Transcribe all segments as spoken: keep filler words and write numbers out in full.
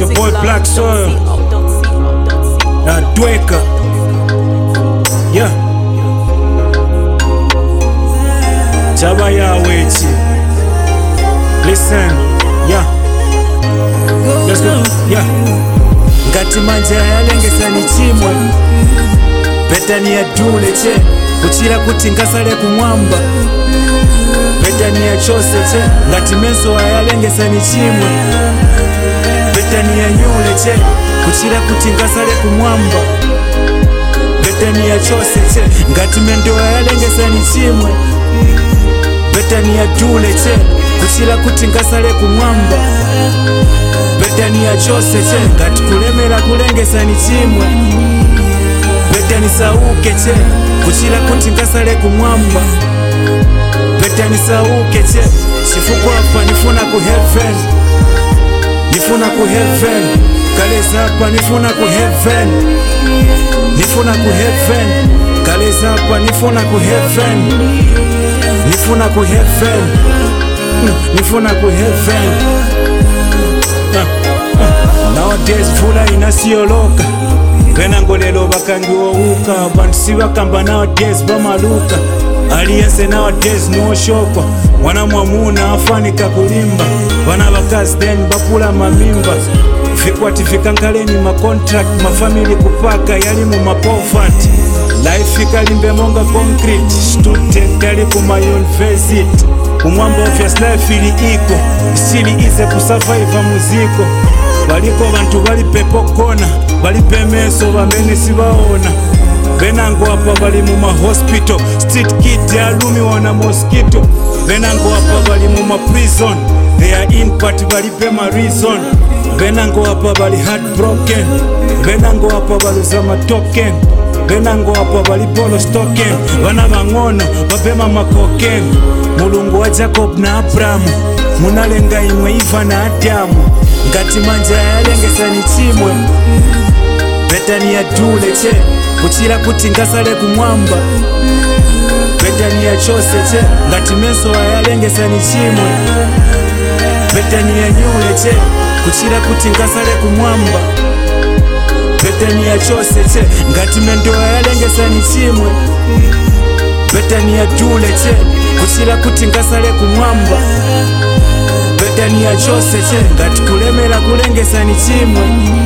boy Black Soil na Dweka. Yeah. Chaba ya wechi. Listen. Yeah. Let's go. Yeah. Ngati manja yalengesa ni chimwe. Betani ya dule che. Kuchira kuti ngasale kumwamba. Betani ya chose che. Ngati menso yalengesa ni chimwe. Betani ya nyule che. Kuchira kuti ngasale kumwamba. Betani ya chose che. Ngati mendo yalengesa ni chimwe. Betani ya dule che. Kuchira kuti ngasale kumwamba. Betani ya chose che. Ngati kulemera kulengesa ni chimwe. Betani sauke che. Kuchira kuti ngasale kumwamba. Betani sauke che. Chifukwa hapa nifuna ku heaven. Nifuna ku heaven. Kaleza hapa nifuna ku heaven. Nifuna ku heaven. Kaleza hapa nifuna ku heaven. Nifuna ku heaven. Nifuna ku heaven. uh, uh. Nowadays vula inasiyoloka. Venangolelo bakangiwo uka. Bantu sibakamba nowadays bamaluka. Aliyense nowadays no shokwa. Wana mwamuna afanika kulimba. Wana bakazi then bapula mamimba. Fikwati fikankaleni ma contract. Ma family kupaka yali mu mapofat. Life ikalimbe monga concrete. Student yali kuma university. Umwamba obvious life ili iko. Isili ize kusurvive muziko. Baliko bantu bali pepo kona. Bali pemeso bambene sibaona. Benango hapa bali mu ma hospital. Street kid ya lumi wana mosquito. Benango hapa bali mu ma prison. They are in part bali pema reason. Benango hapa bali heartbroken. Benango hapa bali zama token. Benango hapa bali polo stoken. Wana mangono bapema makoken. Mulungu wa Jacob na Abraham. Munalenga imwe Iva na Adamu. Ngati manja yalengesa ni chimwe. Betani ya dule che. Kuchira kuti ngasale kumwamba. Betani ya chose che. Ngati menso yalengesa ni chimwe. Betani ya nyule che. Kuchira kuti ngasale kumwamba. Betani ya chose che. Ngati mendo yalengesa ni chimwe. Betani ya dule che. Kuchira kuti ngasale kumwamba. Betani ya chose che. Ngati kulemera kulengesa ni chimwe.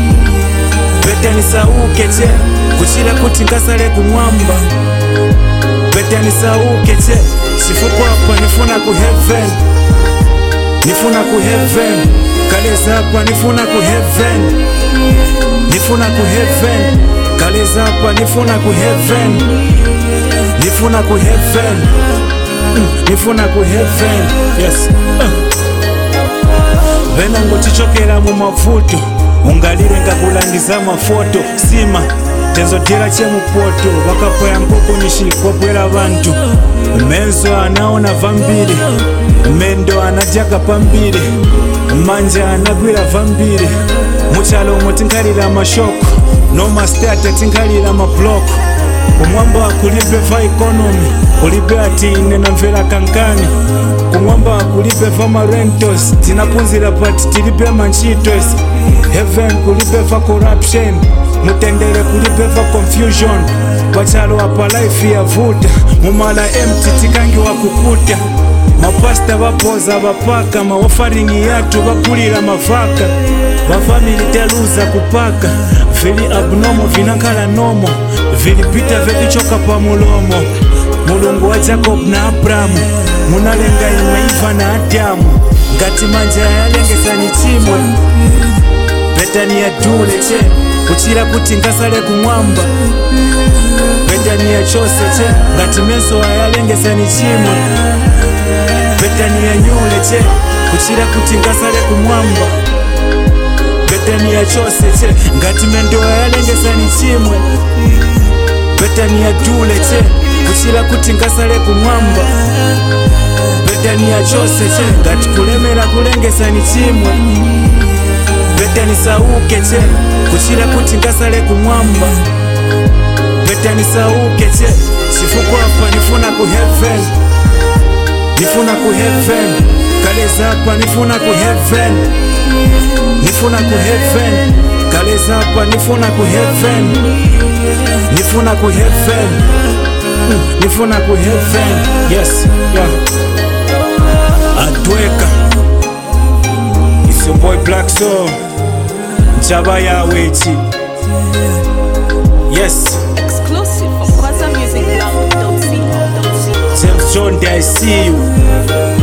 Betani sauke che. Kuchira kuti ngasale kumwamba. Betani sauke che. Chifukwa hapa nifuna ku heaven. Nifuna ku heaven. Kaleza hapa nifuna ku heaven. Nifuna ku heaven. Kaleza hapa nifuna ku heaven. Nifuna ku heaven. Nifuna ku heaven. Yes. uh. Venango chichokera mu mavuto. Ungalire ngakulangiza mafoto. Sima tenzo tera che mupoto. Bakapoya nkoko nishikwa bwera bantu. Menzo anaona vambiri. Mendo anajaka pambiri. Manja anagwira vambiri. Muchalo mutinkalira mashoko. No mastata tinkalira mabloko. Kumwamba kulipe va economy. Kulipe ati inena mvera kankani. Kumwamba kulipe va marentos. Tinapunzira pati tilipe manchitos. Heaven kulipe va corruption. Mutendere kulipe va confusion. Wachalo hapa life ya vuta. Mumala empty tikangi wa kukuta. Mapasta bapoza bapaka. Mawafaringi yatu bapulira mavaka. Bafamili teluza kupaka. Vili abnormal vinakala nomo. Vilipita vekichoka pa mulomo. Mulungu wa Jacob na Abraham. Munalenga imwe Iva na Adamu. Ngati manja yalengesa ni chimwe. Betani ya dule che. Kuchira kuti ngasale kumwamba. Betani ya chose che. Ngati menso yalengesa ni chimwe. Betani ya nyule che. Kuchira kuti ngasale kumwamba. Betani ya chose che. Ngati mendo yalengesa ni chimwe. Betani ya dule che. Kuchira kuti ngasale kumwamba. Betani ya chose che. Ngati kulemera kulengesa ni chimwe. Betani sauke che. Kuchira kuti ngasale kumwamba. Betani sauke che. Chifukwa hapa nifuna ku heaven. Nifuna ku heaven. Kaleza hapa nifuna ku heaven. nifuna ku heaven kaleza hapa nifuna ku heaven nifuna ku heaven mm, nifuna ku heaven yes yeah Adweka it's your boy Black Soul Jaba ya wechi yes exclusive from Kwanza Music Lounge dot co dot za. James John I see you